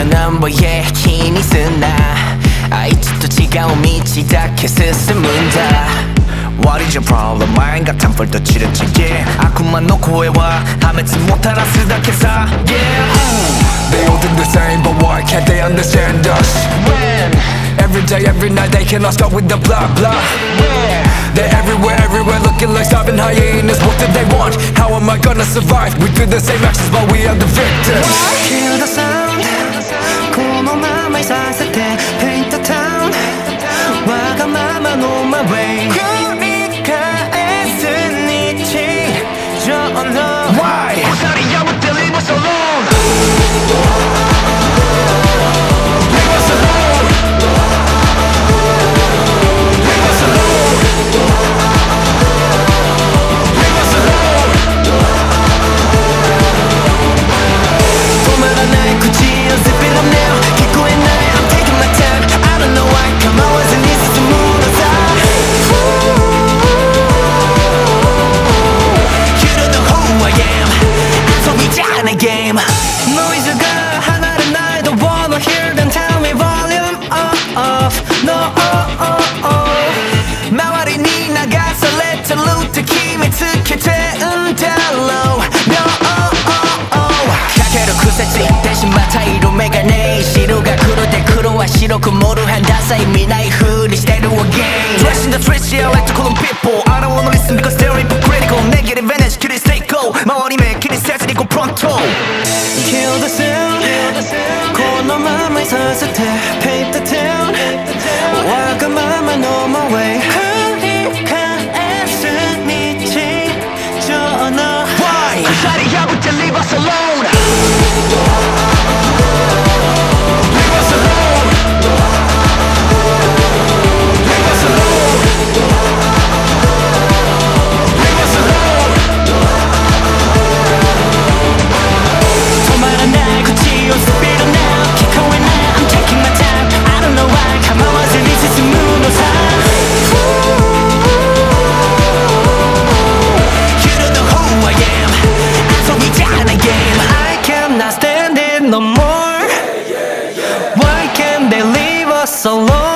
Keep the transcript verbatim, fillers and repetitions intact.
나는 뭐에 힘이 쓰나あいつと違う道だけ進むんだ What is your problem? 前がタンフルとチルチゲ悪魔の声は破滅もたらすだけさ Yeah They all think the same but why can't they understand us? When Every day, every night they cannot stop with the blah blah. Where They're everywhere, everywhere looking like starving hyenas. What do they want? How am I gonna survive? We do the same actions but we are the victims. Hear the sound このままいさせて Paint the town わがままの my way 繰り返す日常の Why? 鎖破って leave us alone Leave us alone. Leave us alone. Leave us alone. 止まらない口を Zip it up now 聞こえない I'm taking my time I don't know why 構わずに進むのさ You don't know who I am 遊びじゃないゲームノイズが離れない Don't wanna hear them tell me volume off No周りに流されてるって決めつけてんだろう No かける癖ついてしまった色眼鏡白が黒で黒は白く盛る変ダサい見ない風にしてる again Dressing the streets yeah I like to call them people I don't wanna listen because they're hypocritical Negative energy 切り捨ていこう周り目気にせずにこう pronto Kill the sound このままいさせて Paint the town わがままの my way 繰り返す日常の Why? 鎖破って leave us alone Leave us alone. Leave us alone. Leave us alone. 止まらない口を Speed up now 聞こえない I'm taking my time I don't know why 構わずに進むのさ You don't know who I am 遊びじゃないゲーム I cannot stand it no more Why can't they leave us alone